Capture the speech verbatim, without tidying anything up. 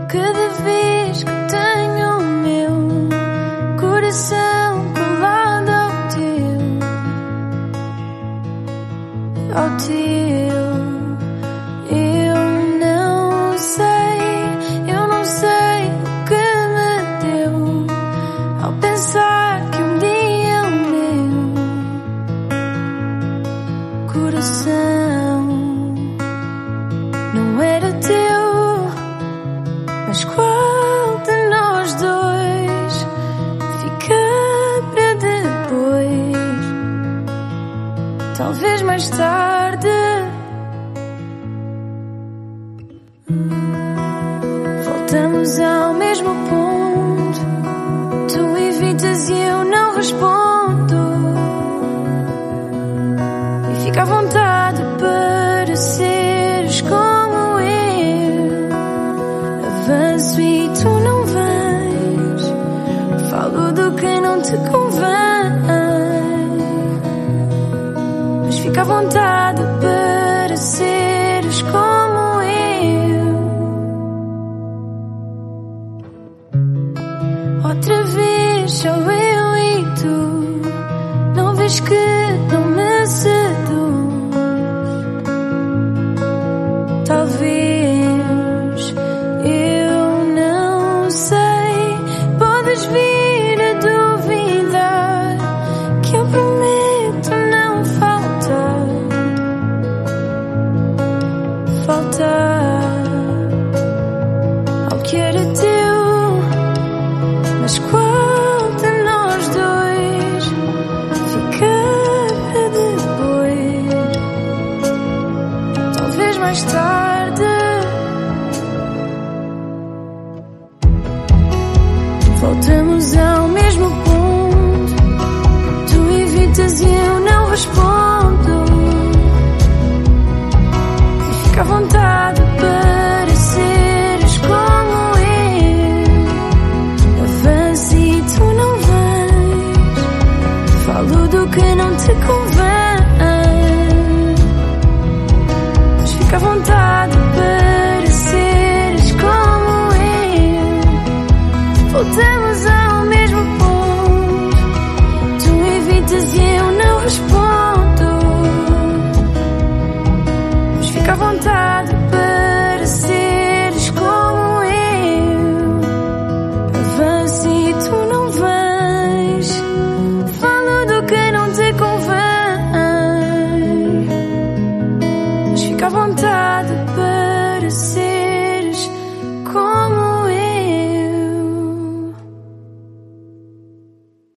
Cada vez que tenho o meu coração colado ao teu, ao teu, eu não sei, eu não sei o que me deu ao pensar que um dia o meu coração não era teu. Mas qual de nós dois fica para depois? Talvez mais tarde. Voltamos ao mesmo ponto. Tu evitas e eu não respondo. E fica à vontade para seres como eu. Avanço e tu não vens. Falo do que não te convém. Mas fica à vontade para